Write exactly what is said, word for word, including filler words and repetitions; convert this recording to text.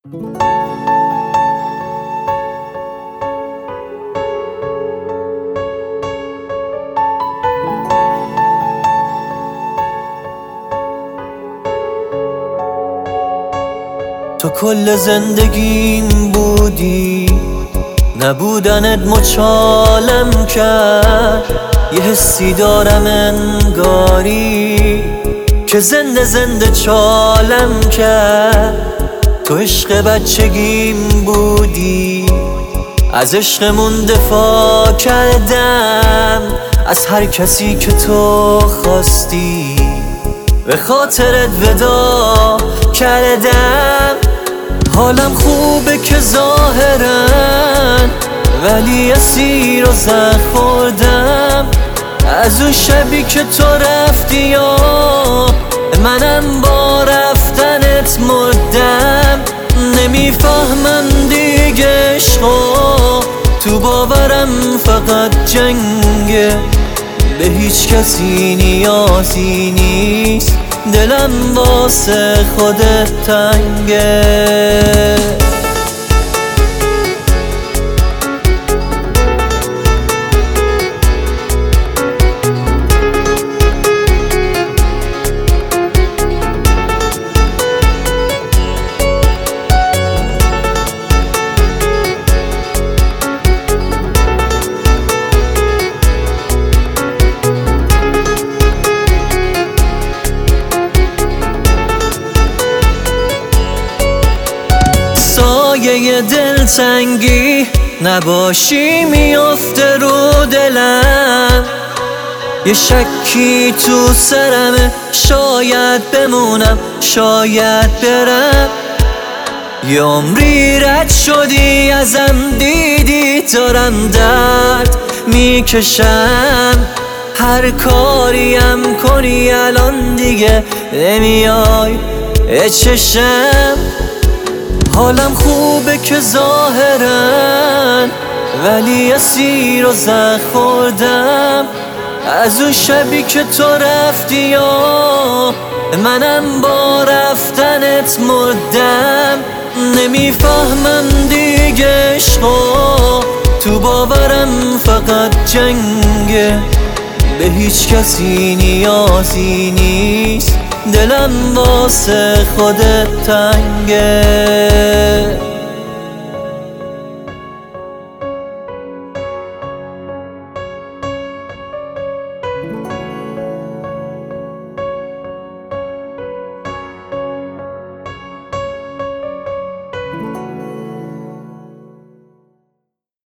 تو کل زندگیم بودی، نبودنت مچالم کرد. یه حسی دارم انگاری که زنده زنده چالم کرد. تو عشق بچگیم بودی، از عشقمون دفاع کردم، از هر کسی که تو خواستی به خاطرت ودا کردم. حالم خوبه که ظاهرن، ولی اسیر و زخم خوردم از اون شبی که تو رفتی. یا منم با رفتنت مردم، نمیفهمم دیگه عشقا، تو باورم فقط جنگه، به هیچ کسی نیازی نیست، دلم واسه خودت تنگه. سایه دلتنگی نباشی میافته رو دلم، یه شکی تو سرمه، شاید بمونم شاید برم. یه عمری رد شدی ازم، دیدی دارم درد میکشم، هر کاریم کنی الان دیگه نمیای چشم. حالم خوبه که ظاهرن، ولی اسیر و زخم خوردم از اون شبی که تو رفتی. یا منم با رفتنت مردم، نمیفهمم دیگه عشقا، تو باورم فقط جنگه، به هیچ کسی نیازی نیست، دلم واسه خودت تنگه.